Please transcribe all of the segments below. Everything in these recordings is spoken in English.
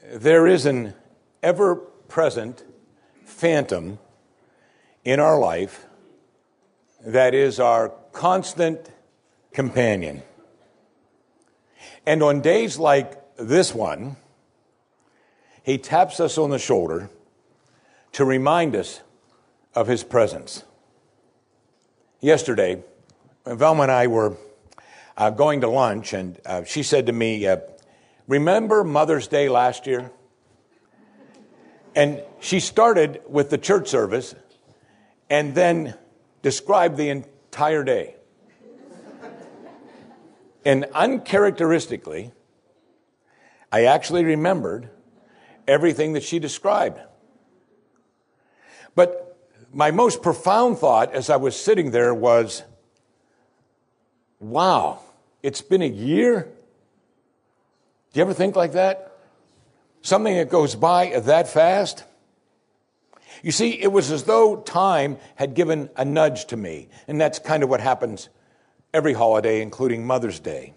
There is an ever-present phantom in our life that is our constant companion. And on days like this one, he taps us on the shoulder to remind us of his presence. Yesterday, Velma and I were going to lunch, and she said to me, remember Mother's Day last year? And she started with the church service and then described the entire day. And uncharacteristically, I actually remembered everything that she described. But my most profound thought as I was sitting there was, wow, it's been a year? Do you ever think like that? Something that goes by that fast? You see, it was as though time had given a nudge to me. And that's kind of what happens every holiday, including Mother's Day.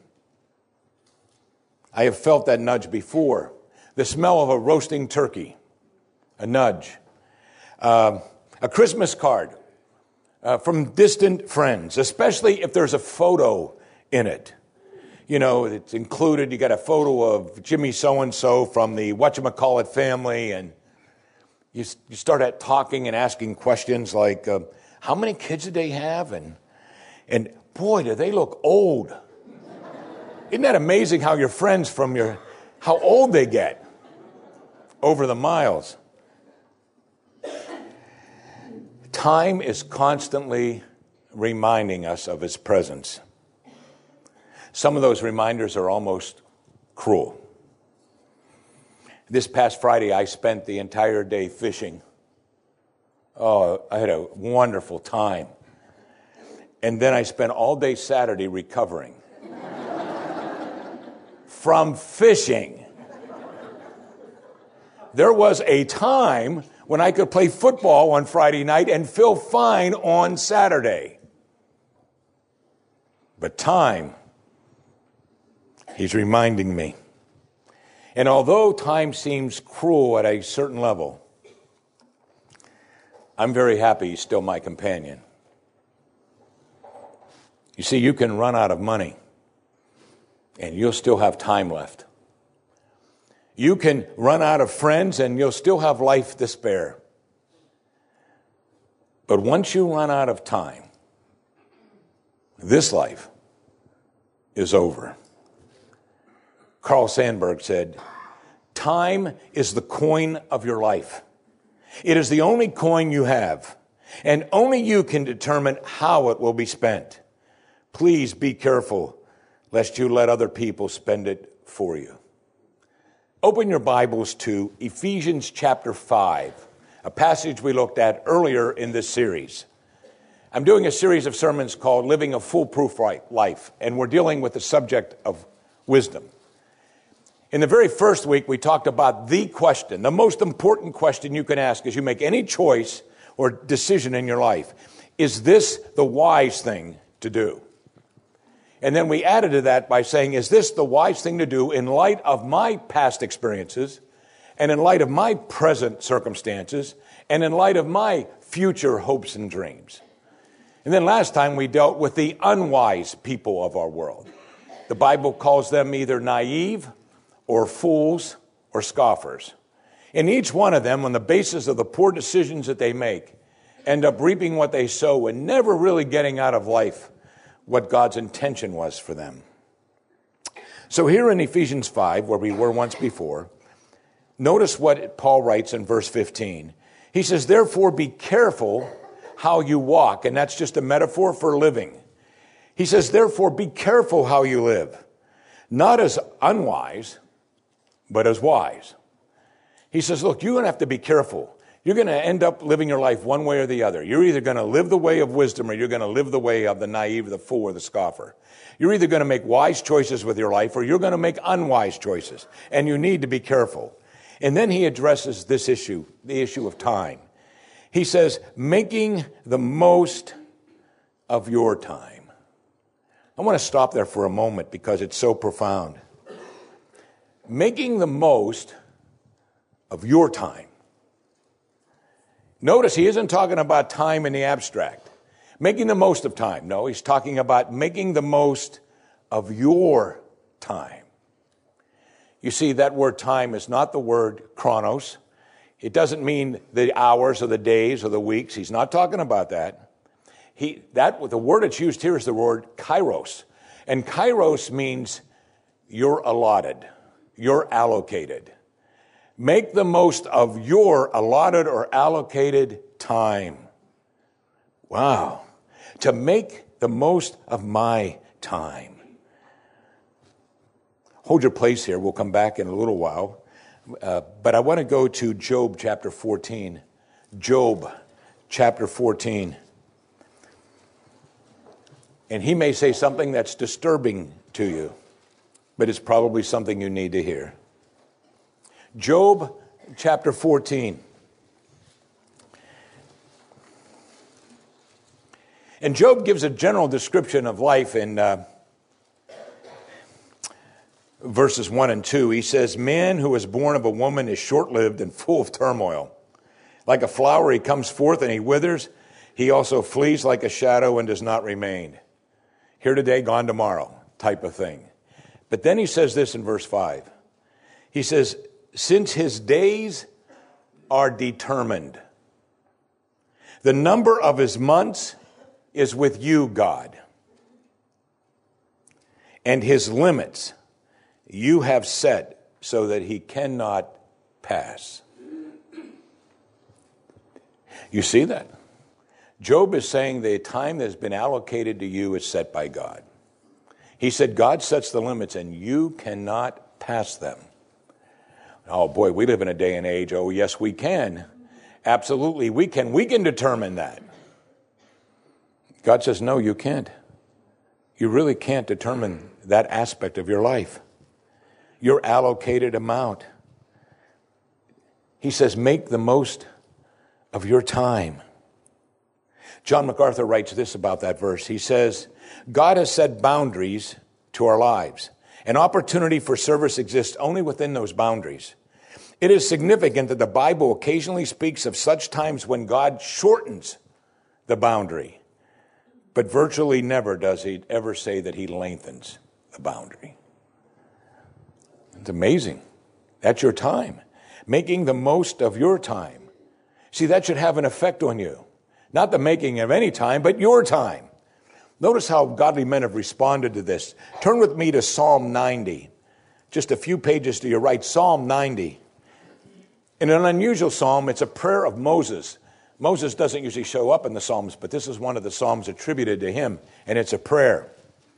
I have felt that nudge before. The smell of a roasting turkey, a nudge. A Christmas card from distant friends, especially if there's a photo in it. You know, it's included, you got a photo of Jimmy so-and-so from the whatchamacallit family, and you start talking and asking questions like, how many kids did they have? And boy, do they look old. Isn't that amazing how your friends how old they get over the miles? Time is constantly reminding us of his presence. Some of those reminders are almost cruel. This past Friday, I spent the entire day fishing. Oh, I had a wonderful time. And then I spent all day Saturday recovering from fishing. There was a time when I could play football on Friday night and feel fine on Saturday. But time, he's reminding me. And although time seems cruel at a certain level, I'm very happy he's still my companion. You see, you can run out of money, and you'll still have time left. You can run out of friends, and you'll still have life to spare. But once you run out of time, this life is over. Carl Sandburg said, time is the coin of your life. It is the only coin you have, and only you can determine how it will be spent. Please be careful lest you let other people spend it for you. Open your Bibles to Ephesians chapter 5, a passage we looked at earlier in this series. I'm doing a series of sermons called Living a Foolproof Life, and we're dealing with the subject of wisdom. In the very first week, we talked about the question, the most important question you can ask as you make any choice or decision in your life. Is this the wise thing to do? And then we added to that by saying, is this the wise thing to do in light of my past experiences and in light of my present circumstances and in light of my future hopes and dreams? And then last time we dealt with the unwise people of our world. The Bible calls them either naive or fools or scoffers. And each one of them, on the basis of the poor decisions that they make, end up reaping what they sow and never really getting out of life what God's intention was for them. So here in Ephesians 5, where we were once before, notice what Paul writes in verse 15. He says, therefore be careful how you walk. And that's just a metaphor for living. He says, therefore be careful how you live. Not as unwise, but as wise. He says, look, you're going to have to be careful. You're going to end up living your life one way or the other. You're either going to live the way of wisdom or you're going to live the way of the naive, the fool, or the scoffer. You're either going to make wise choices with your life or you're going to make unwise choices. And you need to be careful. And then he addresses this issue, the issue of time. He says, making the most of your time. I want to stop there for a moment because it's so profound. Making the most of your time. Notice he isn't talking about time in the abstract, making the most of time. No, he's talking about making the most of your time. You see, that word time is not the word chronos. It doesn't mean the hours or the days or the weeks. He's not talking about that. The word that's used here is the word kairos. And kairos means you're allotted, you're allocated. Make the most of your allotted or allocated time. Wow. To make the most of my time. Hold your place here. We'll come back in a little while. But I want to go to Job chapter 14. Job chapter 14. And he may say something that's disturbing to you, but it's probably something you need to hear. Job chapter 14. And Job gives a general description of life in verses 1 and 2. He says, man who is born of a woman is short-lived and full of turmoil. Like a flower he comes forth and he withers. He also flees like a shadow and does not remain. Here today, gone tomorrow type of thing. But then he says this in verse 5. He says, since his days are determined, the number of his months is with you, God. And his limits you have set so that he cannot pass. You see that? Job is saying the time that has been allocated to you is set by God. He said God sets the limits and you cannot pass them. Oh boy, we live in a day and age. Oh yes, we can. Absolutely, we can. We can determine that. God says, no, you can't. You really can't determine that aspect of your life. Your allocated amount. He says, make the most of your time. John MacArthur writes this about that verse. He says, God has set boundaries to our lives. An opportunity for service exists only within those boundaries. It is significant that the Bible occasionally speaks of such times when God shortens the boundary, but virtually never does he ever say that he lengthens the boundary. It's amazing. That's your time. Making the most of your time. See, that should have an effect on you. Not the making of any time, but your time. Notice how godly men have responded to this. Turn with me to Psalm 90. Just a few pages to your right, Psalm 90. In an unusual psalm, it's a prayer of Moses. Moses doesn't usually show up in the Psalms, but this is one of the Psalms attributed to him, and it's a prayer.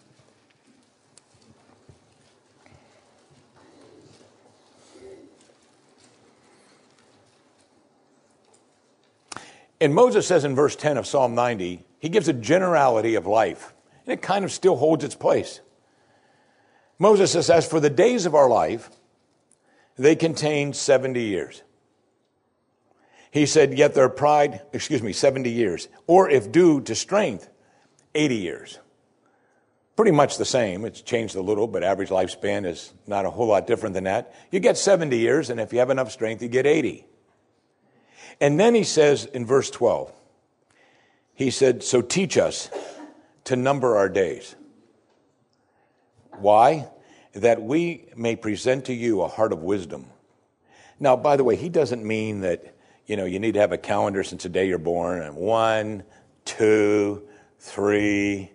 And Moses says in verse 10 of Psalm 90, he gives a generality of life, and it kind of still holds its place. Moses says, as for the days of our life, they contain 70 years. He said, yet their pride, 70 years, or if due to strength, 80 years. Pretty much the same. It's changed a little, but average lifespan is not a whole lot different than that. You get 70 years, and if you have enough strength, you get 80. And then he says in verse 12, he said, so teach us to number our days. Why? That we may present to you a heart of wisdom. Now, by the way, he doesn't mean that, you need to have a calendar since the day you're born, and 1, 2, 3,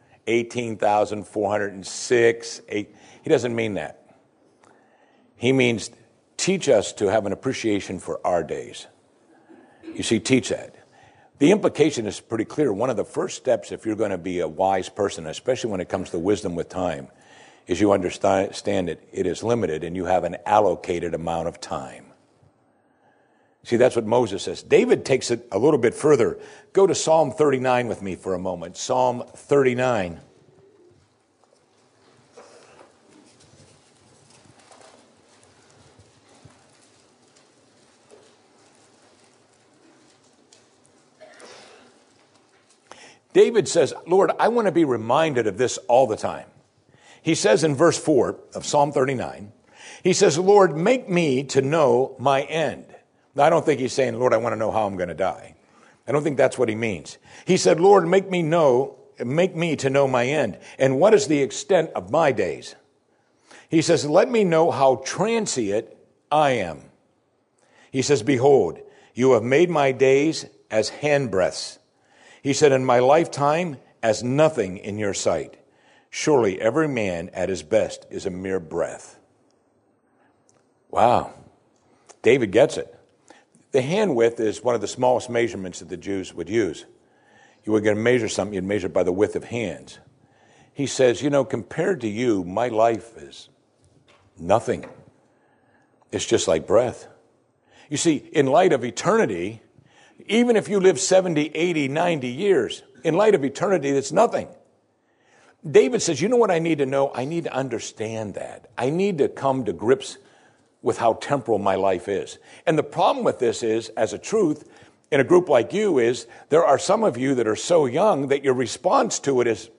18,406, 8. He doesn't mean that. He means teach us to have an appreciation for our days. You see, teach that. The implication is pretty clear. One of the first steps, if you're going to be a wise person, especially when it comes to wisdom with time, is you understand it is limited and you have an allocated amount of time. See, that's what Moses says. David takes it a little bit further. Go to Psalm 39 with me for a moment. Psalm 39. David says, Lord, I want to be reminded of this all the time. He says in verse 4 of Psalm 39, He says, Lord, make me to know my end. Now, I don't think he's saying, Lord, I want to know how I'm going to die. I don't think that's what he means. He said, Lord, make me to know my end. And what is the extent of my days? He says, let me know how transient I am. He says, behold, you have made my days as handbreadths. He said, in my lifetime as nothing in your sight. Surely every man at his best is a mere breath. Wow. David gets it. The hand width is one of the smallest measurements that the Jews would use. You were going to measure something, you'd measure it by the width of hands. He says, compared to you, my life is nothing. It's just like breath. You see, in light of eternity, even if you live 70, 80, 90 years, in light of eternity, that's nothing. David says, you know what I need to know? I need to understand that. I need to come to grips with how temporal my life is. And the problem with this is, as a truth, in a group like you, is there are some of you that are so young that your response to it is,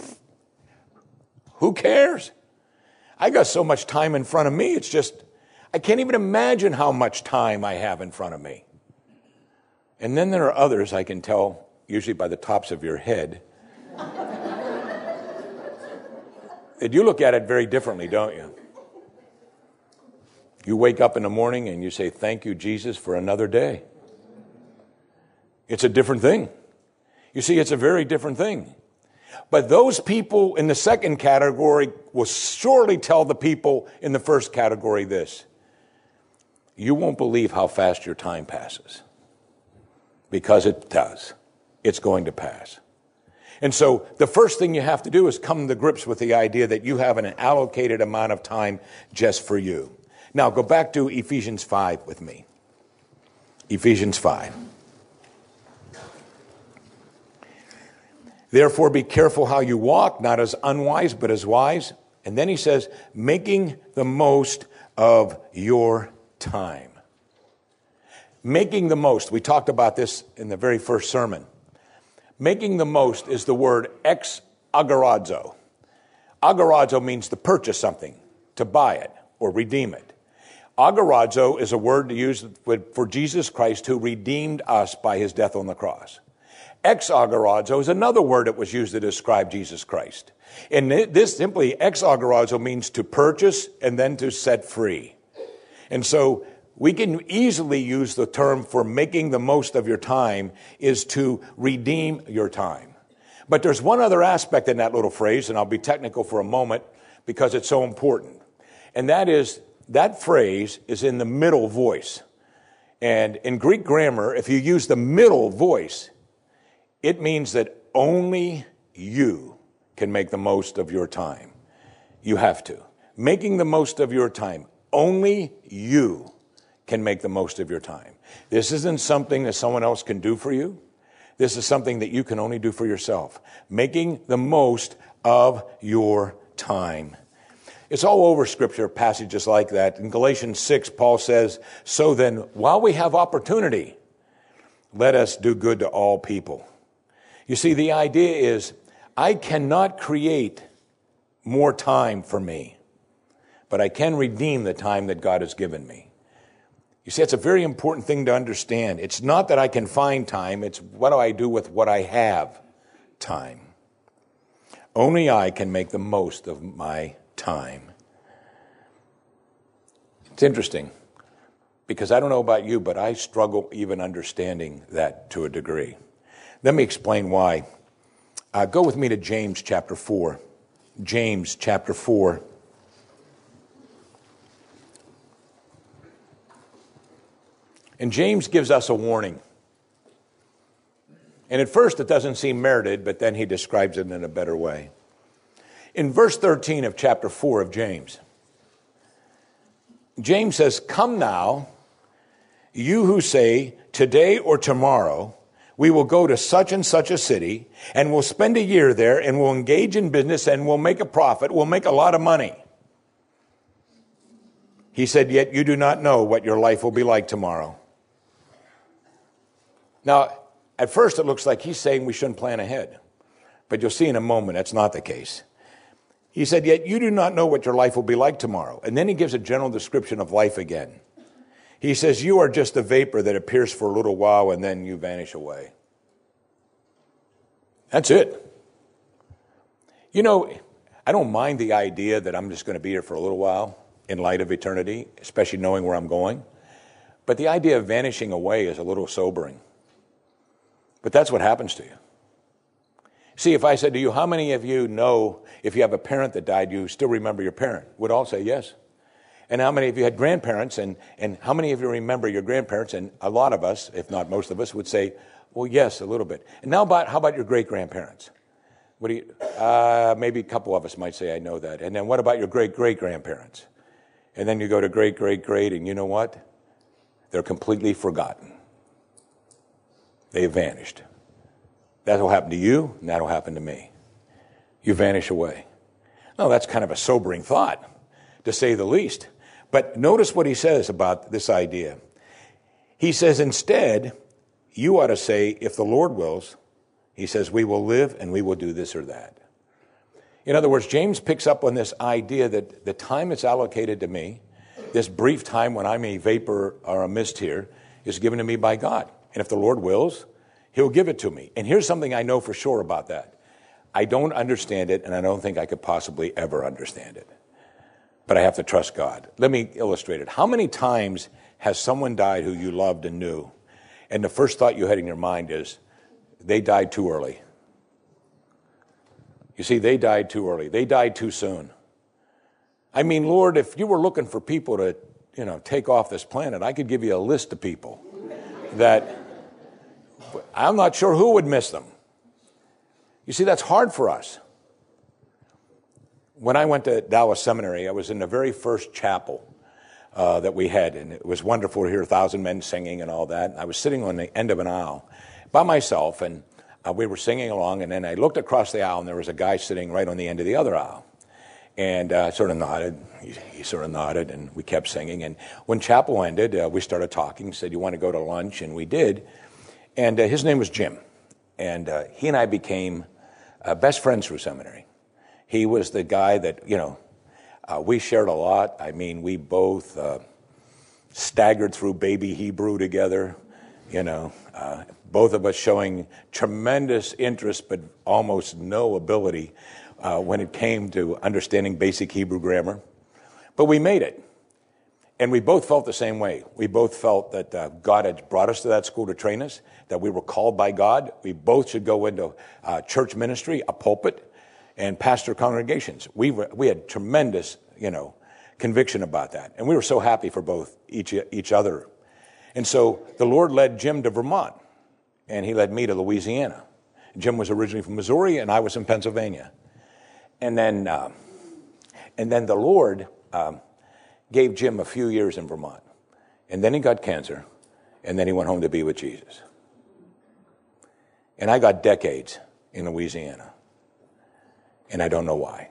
who cares? I got so much time in front of me, it's just, I can't even imagine how much time I have in front of me. And then there are others, I can tell, usually by the tops of your head, that you look at it very differently, don't you? You wake up in the morning and you say, thank you, Jesus, for another day. It's a different thing. You see, it's a very different thing. But those people in the second category will surely tell the people in the first category this. You won't believe how fast your time passes. Because it does. It's going to pass. And so the first thing you have to do is come to grips with the idea that you have an allocated amount of time just for you. Now, go back to Ephesians 5 with me. Ephesians 5. Therefore, be careful how you walk, not as unwise, but as wise. And then he says, making the most of your time. Making the most. We talked about this in the very first sermon. Making the most is the word ex agorazo. Agorazo means to purchase something, to buy it, or redeem it. Agorazo is a word used for Jesus Christ who redeemed us by his death on the cross. Ex-agorazo is another word that was used to describe Jesus Christ. And this simply, ex-agorazo means to purchase and then to set free. And so we can easily use the term for making the most of your time is to redeem your time. But there's one other aspect in that little phrase, and I'll be technical for a moment because it's so important. And that is, that phrase is in the middle voice. And in Greek grammar, if you use the middle voice, it means that only you can make the most of your time. You have to. Making the most of your time. Only you can make the most of your time. This isn't something that someone else can do for you. This is something that you can only do for yourself. Making the most of your time. It's all over Scripture, passages like that. In Galatians 6, Paul says, so then, while we have opportunity, let us do good to all people. You see, the idea is, I cannot create more time for me, but I can redeem the time that God has given me. You see, it's a very important thing to understand. It's not that I can find time, it's what do I do with what I have time. Only I can make the most of my time. It's interesting, because I don't know about you, but I struggle even understanding that to a degree. Let me explain why. Go with me to James chapter 4. James chapter 4. And James gives us a warning. And at first it doesn't seem merited, but then he describes it in a better way. In verse 13 of chapter 4 of James, James says, come now, you who say, today or tomorrow, we will go to such and such a city, and we'll spend a year there, and we'll engage in business, and we'll make a profit, we'll make a lot of money. He said, yet you do not know what your life will be like tomorrow. Now, at first it looks like he's saying we shouldn't plan ahead. But you'll see in a moment that's not the case. He said, yet you do not know what your life will be like tomorrow. And then he gives a general description of life again. He says, you are just a vapor that appears for a little while and then you vanish away. That's it. You know, I don't mind the idea that I'm just going to be here for a little while in light of eternity, especially knowing where I'm going. But the idea of vanishing away is a little sobering. But that's what happens to you. See, if I said to you, how many of you know if you have a parent that died, you still remember your parent? Would all say yes. And how many of you had grandparents, and how many of you remember your grandparents? And a lot of us, if not most of us, would say, well, yes, a little bit. And now how about your great-grandparents? What do you? Maybe a couple of us might say, I know that. And then what about your great-great-grandparents? And then you go to great-great-great, and you know what? They're completely forgotten. They have vanished. That'll happen to you, and that'll happen to me. You vanish away. Oh, that's kind of a sobering thought, to say the least. But notice what he says about this idea. He says, instead, you ought to say, if the Lord wills, he says, we will live and we will do this or that. In other words, James picks up on this idea that the time that's allocated to me, this brief time when I'm a vapor or a mist here, is given to me by God. And if the Lord wills, he'll give it to me. And here's something I know for sure about that. I don't understand it, and I don't think I could possibly ever understand it. But I have to trust God. Let me illustrate it. How many times has someone died who you loved and knew, and the first thought you had in your mind is, they died too early? You see, they died too early. They died too soon. I mean, Lord, if you were looking for people to, take off this planet, I could give you a list of people that I'm not sure who would miss them. You see, that's hard for us. When I went to Dallas Seminary, I was in the very first chapel that we had, and it was wonderful to hear 1,000 men singing and all that. I was sitting on the end of an aisle by myself, and we were singing along, and then I looked across the aisle, and there was a guy sitting right on the end of the other aisle. And I sort of nodded. He sort of nodded, and we kept singing. And when chapel ended, we started talking, said, you want to go to lunch? And we did. And his name was Jim. And he and I became best friends through seminary. He was the guy that, we shared a lot. I mean, we both staggered through baby Hebrew together, both of us showing tremendous interest but almost no ability when it came to understanding basic Hebrew grammar. But we made it. And we both felt the same way. We both felt that God had brought us to that school to train us, that we were called by God. We both should go into church ministry, a pulpit, and pastor congregations. We had tremendous, conviction about that. And we were so happy for both each other. And so the Lord led Jim to Vermont, and he led me to Louisiana. Jim was originally from Missouri, and I was in Pennsylvania. And then the Lord gave Jim a few years in Vermont. And then he got cancer, and then he went home to be with Jesus. And I got decades in Louisiana, and I don't know why.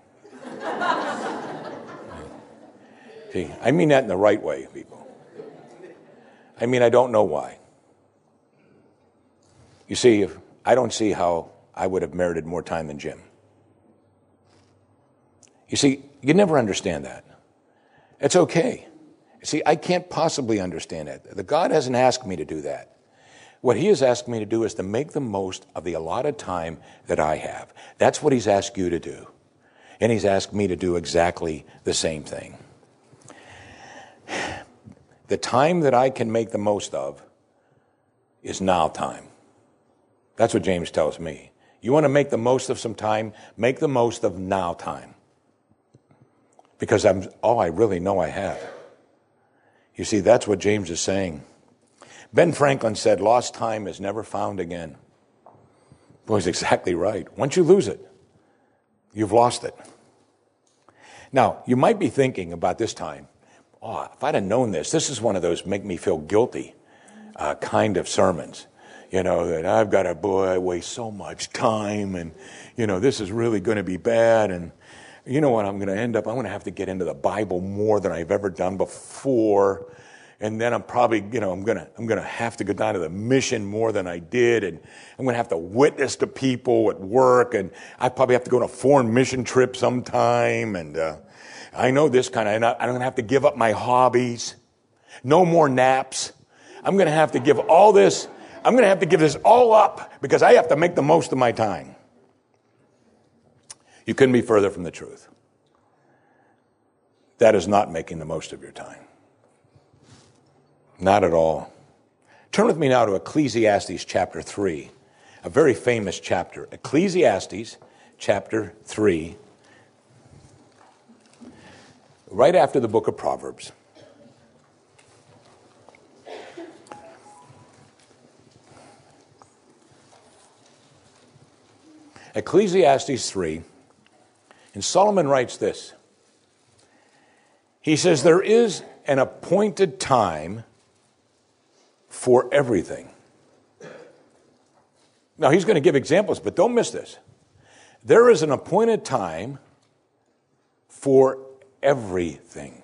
See, I mean that in the right way, people. I mean, I don't know why. You see, I don't see how I would have merited more time than Jim. You see, you never understand that. It's okay. See, I can't possibly understand that. The God hasn't asked me to do that. What he has asked me to do is to make the most of the allotted time that I have. That's what he's asked you to do. And he's asked me to do exactly the same thing. The time that I can make the most of is now time. That's what James tells me. You want to make the most of some time? Make the most of now time. Because I'm all I really know I have. You see, that's what James is saying. Ben Franklin said, lost time is never found again. Boy, he's exactly right. Once you lose it, you've lost it. Now, you might be thinking about this time, if I'd have known this is one of those make me feel guilty kind of sermons. That I've got to, waste so much time, and, this is really going to be bad, and you know what I'm going to end up? I'm going to have to get into the Bible more than I've ever done before. And then I'm probably, I'm gonna have to go down to the mission more than I did, and I'm gonna have to witness to people at work, and I probably have to go on a foreign mission trip sometime, and I know this kind of, I'm gonna have to give up my hobbies, no more naps. I'm gonna have to give all this, I'm gonna have to give this all up because I have to make the most of my time. You couldn't be further from the truth. That is not making the most of your time. Not at all. Turn with me now to Ecclesiastes chapter 3, a very famous chapter. Ecclesiastes chapter 3, right after the book of Proverbs. Ecclesiastes 3, and Solomon writes this. He says, there is an appointed time for everything. Now, he's going to give examples, but don't miss this. There is an appointed time for everything.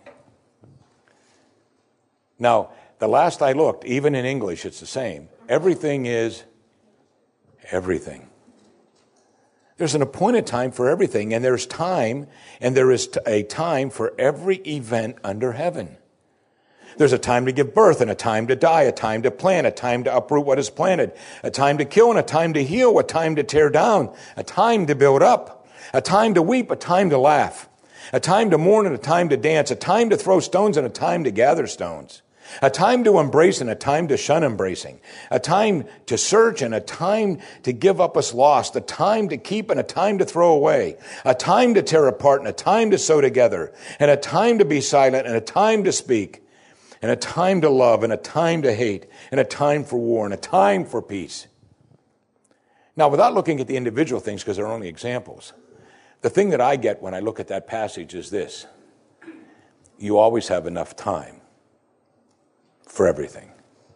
Now, the last I looked, even in English, it's the same. Everything is everything. There's an appointed time for everything, and there's time, and there is a time for every event under heaven. There's a time to give birth and a time to die, a time to plant, a time to uproot what is planted, a time to kill and a time to heal, a time to tear down, a time to build up, a time to weep, a time to laugh, a time to mourn and a time to dance, a time to throw stones and a time to gather stones, a time to embrace and a time to shun embracing, a time to search and a time to give up as lost, a time to keep and a time to throw away, a time to tear apart and a time to sew together, and a time to be silent and a time to speak, and a time to love, and a time to hate, and a time for war, and a time for peace. Now, without looking at the individual things, because they're only examples, the thing that I get when I look at that passage is this. You always have enough time for everything.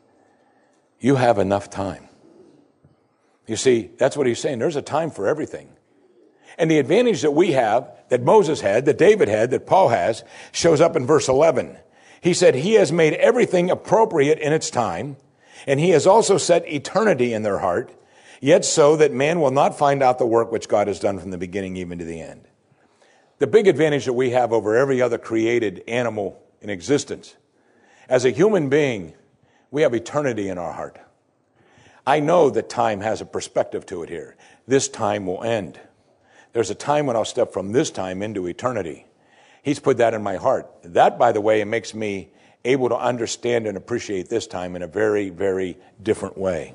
You have enough time. You see, that's what he's saying. There's a time for everything. And the advantage that we have, that Moses had, that David had, that Paul has, shows up in verse 11. He said, he has made everything appropriate in its time, and he has also set eternity in their heart, yet so that man will not find out the work which God has done from the beginning even to the end. The big advantage that we have over every other created animal in existence, as a human being, we have eternity in our heart. I know that time has a perspective to it here. This time will end. There's a time when I'll step from this time into eternity. He's put that in my heart. That, by the way, it makes me able to understand and appreciate this time in a very, very different way.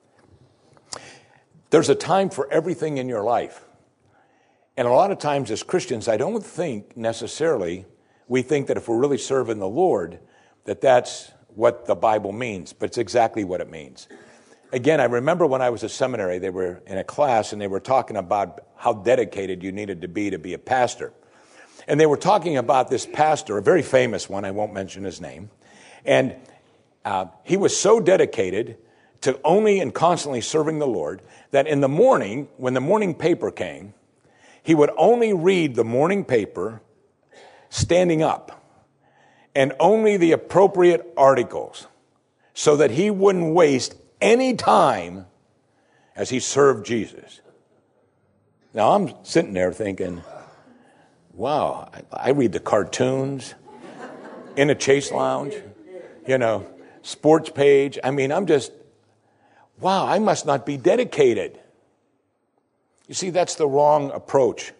There's a time for everything in your life. And a lot of times as Christians, I don't think necessarily we think that if we're really serving the Lord, that that's what the Bible means, but it's exactly what it means. Again, I remember when I was a seminary, they were in a class and they were talking about how dedicated you needed to be a pastor. And they were talking about this pastor, a very famous one, I won't mention his name, and he was so dedicated to only and constantly serving the Lord that in the morning, when the morning paper came, he would only read the morning paper standing up and only the appropriate articles so that he wouldn't waste any time as he served Jesus. Now, I'm sitting there thinking, wow, I read the cartoons in a Chase Lounge, sports page. I mean, wow, I must not be dedicated. You see, that's the wrong approach.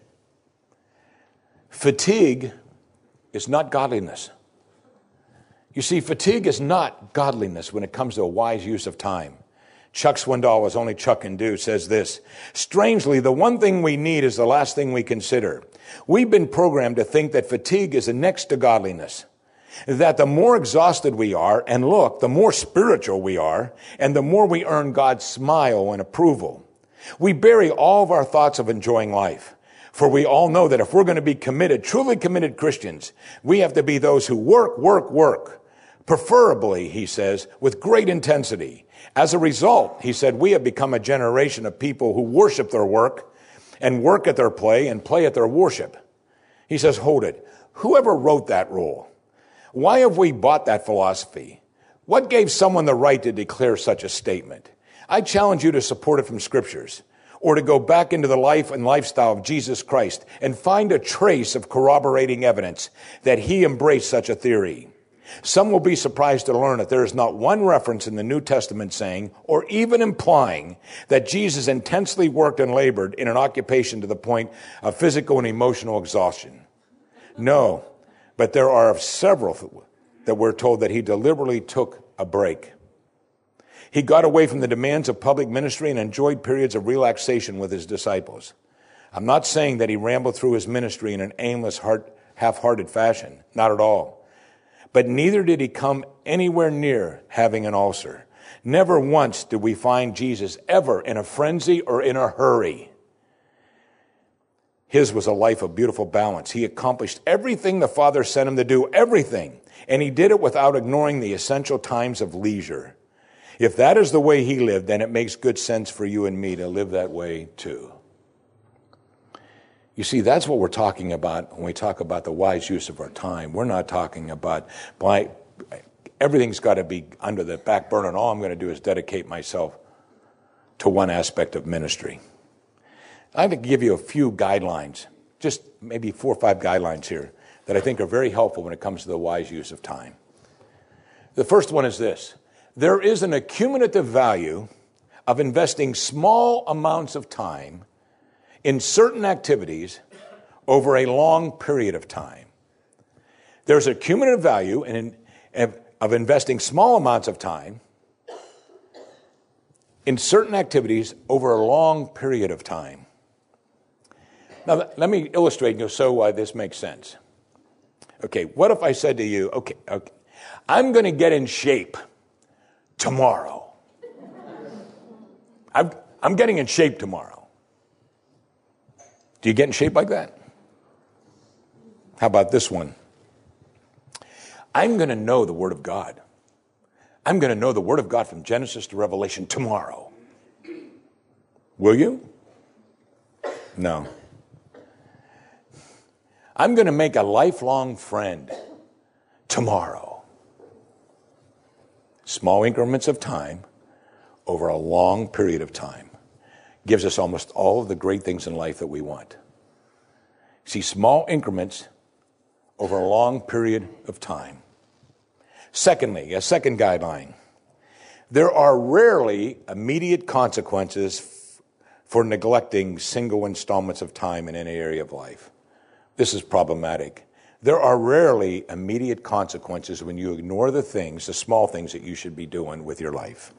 Fatigue is not godliness. You see, fatigue is not godliness when it comes to a wise use of time. Chuck Swindoll, as only Chuck can do, says this: strangely, the one thing we need is the last thing we consider. We've been programmed to think that fatigue is next to godliness. That the more exhausted we are and look, the more spiritual we are, and the more we earn God's smile and approval. We bury all of our thoughts of enjoying life. For we all know that if we're going to be committed, truly committed Christians, we have to be those who work. Preferably, he says, with great intensity. As a result, he said, we have become a generation of people who worship their work and work at their play and play at their worship. He says, hold it. Whoever wrote that rule? Why have we bought that philosophy? What gave someone the right to declare such a statement? I challenge you to support it from scriptures, or to go back into the life and lifestyle of Jesus Christ and find a trace of corroborating evidence that he embraced such a theory. Some will be surprised to learn that there is not one reference in the New Testament saying, or even implying, that Jesus intensely worked and labored in an occupation to the point of physical and emotional exhaustion. No, but there are several that we're told that he deliberately took a break. He got away from the demands of public ministry and enjoyed periods of relaxation with his disciples. I'm not saying that he rambled through his ministry in an aimless, half-hearted fashion. Not at all. But neither did he come anywhere near having an ulcer. Never once did we find Jesus ever in a frenzy or in a hurry. His was a life of beautiful balance. He accomplished everything the Father sent him to do, everything. And he did it without ignoring the essential times of leisure. If that is the way he lived, then it makes good sense for you and me to live that way too. You see, that's what we're talking about when we talk about the wise use of our time. We're not talking about everything's got to be under the back burner, and all I'm going to do is dedicate myself to one aspect of ministry. I'm going to give you a few guidelines, just maybe 4 or 5 guidelines here that I think are very helpful when it comes to the wise use of time. The first one is this. There is an accumulative value of investing small amounts of time in certain activities over a long period of time. There's a cumulative value of investing small amounts of time in certain activities over a long period of time. Now, let me illustrate and you'll show why this makes sense. Okay, what if I said to you, okay, I'm going to get in shape tomorrow. I'm getting in shape tomorrow. Do you get in shape like that? How about this one? I'm going to know the Word of God. I'm going to know the Word of God from Genesis to Revelation tomorrow. Will you? No. I'm going to make a lifelong friend tomorrow. Small increments of time over a long period of time gives us almost all of the great things in life that we want. See, small increments over a long period of time. Secondly, a second guideline. There are rarely immediate consequences for neglecting single installments of time in any area of life. This is problematic. There are rarely immediate consequences when you ignore the things, the small things that you should be doing with your life.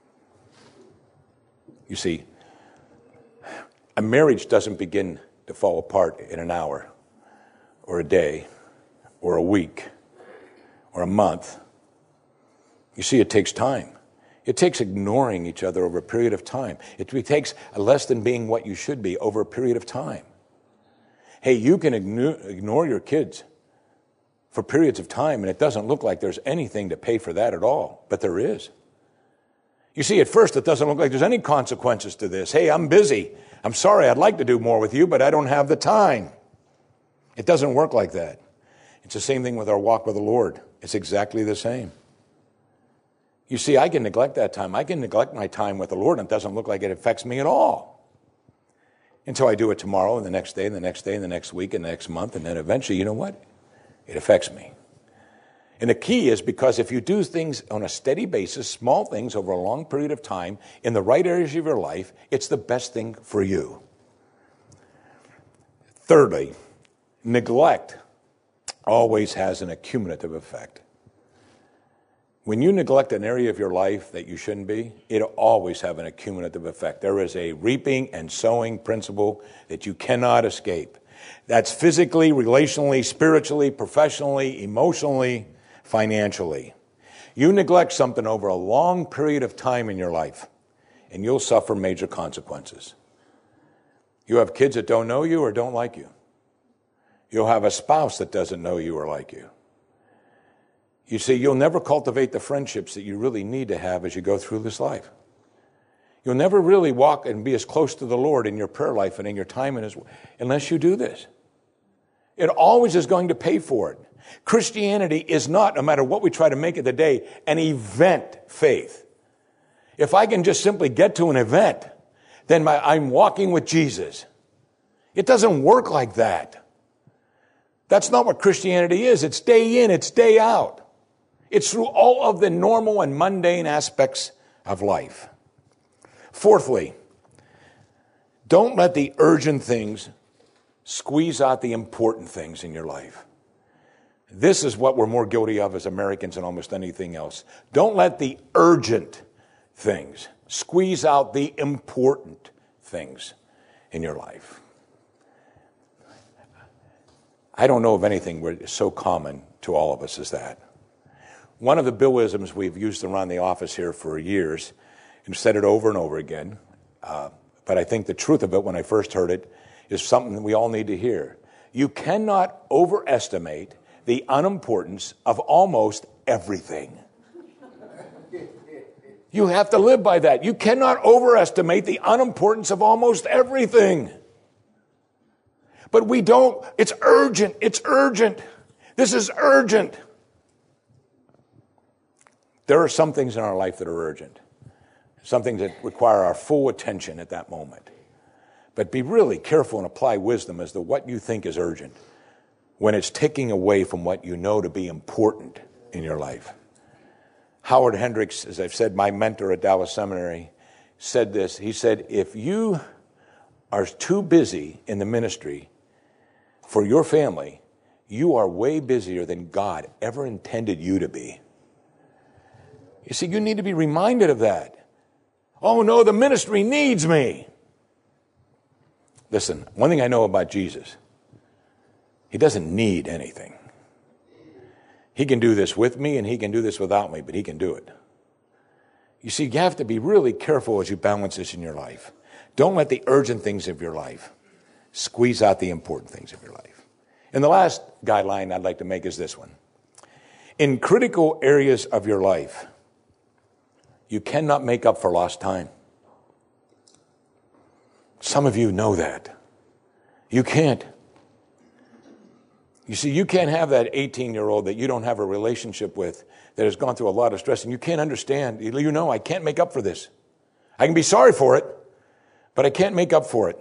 You see, a marriage doesn't begin to fall apart in an hour or a day or a week or a month. You see, it takes time. It takes ignoring each other over a period of time. It takes less than being what you should be over a period of time. Hey, you can ignore your kids for periods of time, and it doesn't look like there's anything to pay for that at all, but there is. You see, at first, it doesn't look like there's any consequences to this. Hey, I'm busy. I'm sorry, I'd like to do more with you, but I don't have the time. It doesn't work like that. It's the same thing with our walk with the Lord. It's exactly the same. You see, I can neglect that time. I can neglect my time with the Lord, and it doesn't look like it affects me at all. Until I do it tomorrow, and the next day, and the next day, and the next week, and the next month, and then eventually, you know what? It affects me. And the key is because if you do things on a steady basis, small things over a long period of time, in the right areas of your life, it's the best thing for you. Thirdly, neglect always has an accumulative effect. When you neglect an area of your life that you shouldn't be, it'll always have an accumulative effect. There is a reaping and sowing principle that you cannot escape. That's physically, relationally, spiritually, professionally, emotionally, financially. You neglect something over a long period of time in your life, and you'll suffer major consequences. You have kids that don't know you or don't like you. You'll have a spouse that doesn't know you or like you. You see, you'll never cultivate the friendships that you really need to have as you go through this life. You'll never really walk and be as close to the Lord in your prayer life and in your time unless you do this. It always is going to pay for it. Christianity is not, no matter what we try to make it today, an event faith. If I can just simply get to an event, then I'm walking with Jesus. It doesn't work like that. That's not what Christianity is. It's day in, it's day out. It's through all of the normal and mundane aspects of life. Fourthly, don't let the urgent things squeeze out the important things in your life. This is what we're more guilty of as Americans than almost anything else. Don't let the urgent things squeeze out the important things in your life. I don't know of anything where it's so common to all of us as that. One of the Billisms we've used around the office here for years, and said it over and over again, but I think the truth of it when I first heard it is something that we all need to hear. You cannot overestimate the unimportance of almost everything. You have to live by that. You cannot overestimate the unimportance of almost everything. But we don't. It's urgent. It's urgent. This is urgent. There are some things in our life that are urgent. Some things that require our full attention at that moment. But be really careful and apply wisdom as to what you think is urgent when it's taking away from what you know to be important in your life. Howard Hendricks, as I've said, my mentor at Dallas Seminary, said this. He said, if you are too busy in the ministry for your family, you are way busier than God ever intended you to be. You see, you need to be reminded of that. Oh no, the ministry needs me. Listen, one thing I know about Jesus, he doesn't need anything. He can do this with me and he can do this without me, but he can do it. You see, you have to be really careful as you balance this in your life. Don't let the urgent things of your life squeeze out the important things of your life. And the last guideline I'd like to make is this one. In critical areas of your life, you cannot make up for lost time. Some of you know that. You can't. You see, you can't have that 18-year-old that you don't have a relationship with that has gone through a lot of stress, and you can't understand. You know, I can't make up for this. I can be sorry for it, but I can't make up for it.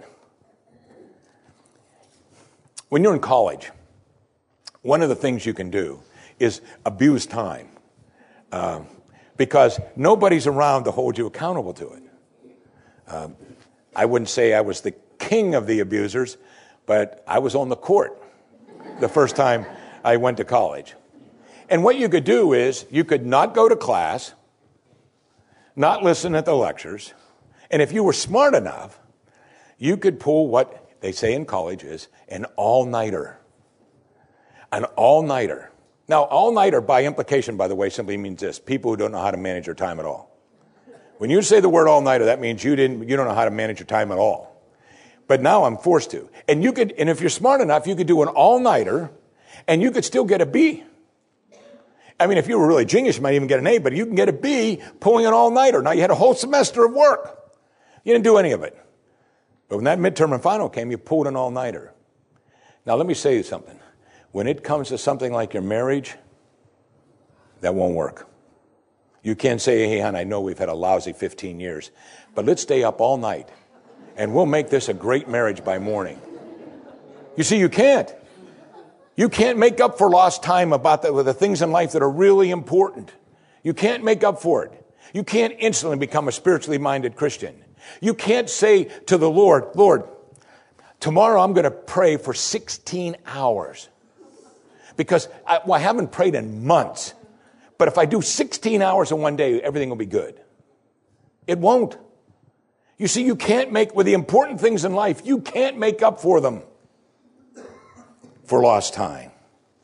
When you're in college, one of the things you can do is abuse time because nobody's around to hold you accountable to it. I wouldn't say I was the king of the abusers, but I was on the court the first time I went to college. And what you could do is you could not go to class, not listen at the lectures, and if you were smart enough, you could pull what they say in college is an all-nighter. An all-nighter. Now, all-nighter by implication, by the way, simply means this: people who don't know how to manage their time at all. When you say the word all-nighter, that means you don't know how to manage your time at all. But now I'm forced to. And if you're smart enough, you could do an all-nighter and you could still get a B. I mean, if you were really genius, you might even get an A, but you can get a B pulling an all-nighter. Now, you had a whole semester of work. You didn't do any of it. But when that midterm and final came, you pulled an all-nighter. Now, let me say you something. When it comes to something like your marriage, that won't work. You can't say, hey, hon, I know we've had a lousy 15 years, but let's stay up all night, and we'll make this a great marriage by morning. You see, you can't. You can't make up for lost time about the things in life that are really important. You can't make up for it. You can't instantly become a spiritually minded Christian. You can't say to the Lord, Lord, tomorrow I'm going to pray for 16 hours because I haven't prayed in months. But if I do 16 hours in one day, everything will be good. It won't. You see, you can't with the important things in life, you can't make up for them for lost time.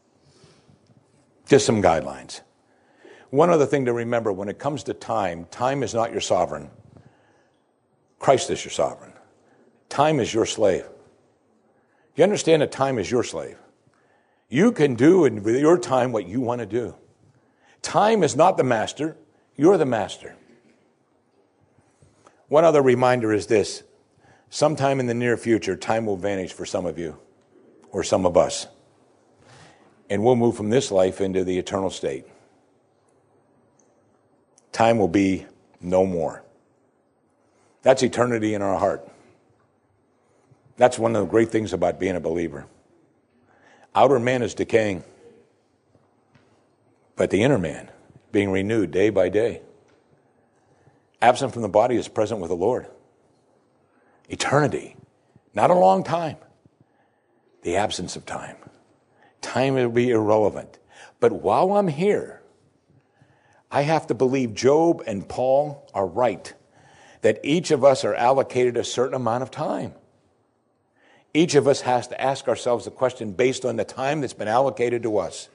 Just some guidelines. One other thing to remember when it comes to time, time is not your sovereign. Christ is your sovereign. Time is your slave. You understand that time is your slave? You can do with your time what you want to do. Time is not the master. You're the master. One other reminder is this. Sometime in the near future, time will vanish for some of you or some of us. and we'll move from this life into the eternal state. Time will be no more. That's eternity in our heart. That's one of the great things about being a believer. Outer man is decaying, but the inner man being renewed day by day. Absent from the body is present with the Lord. Eternity, not a long time. The absence of time. Time will be irrelevant. But while I'm here, I have to believe Job and Paul are right, that each of us are allocated a certain amount of time. Each of us has to ask ourselves the question based on the time that's been allocated to us.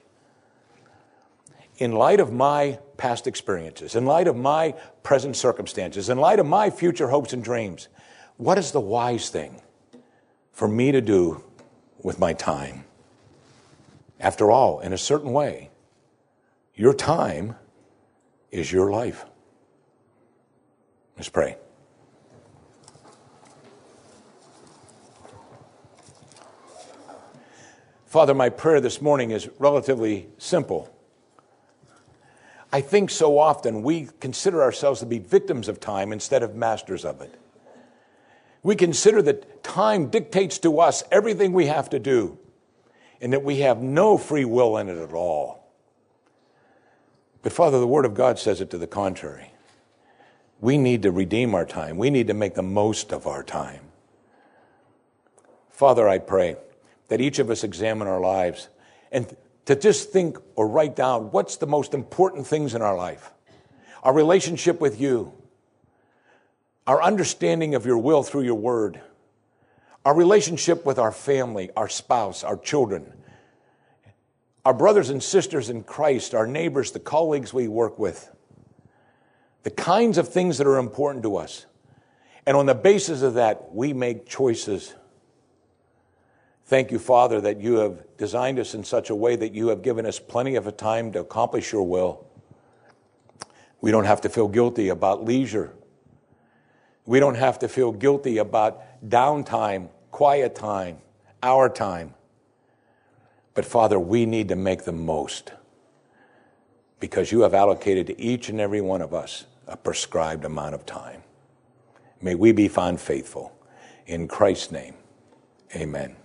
In light of my past experiences, in light of my present circumstances, in light of my future hopes and dreams, what is the wise thing for me to do with my time? After all, in a certain way, your time is your life. Let's pray. Father, my prayer this morning is relatively simple. I think so often we consider ourselves to be victims of time instead of masters of it. We consider that time dictates to us everything we have to do, and that we have no free will in it at all. But Father, the Word of God says it to the contrary. We need to redeem our time. We need to make the most of our time. Father, I pray that each of us examine our lives and to just think or write down what's the most important things in our life. Our relationship with you, our understanding of your will through your word, our relationship with our family, our spouse, our children, our brothers and sisters in Christ, our neighbors, the colleagues we work with, the kinds of things that are important to us. And on the basis of that, we make choices. Thank you, Father, that you have designed us in such a way that you have given us plenty of a time to accomplish your will. We don't have to feel guilty about leisure. We don't have to feel guilty about downtime, quiet time, our time. But Father, we need to make the most because you have allocated to each and every one of us a prescribed amount of time. May we be found faithful. In Christ's name, amen.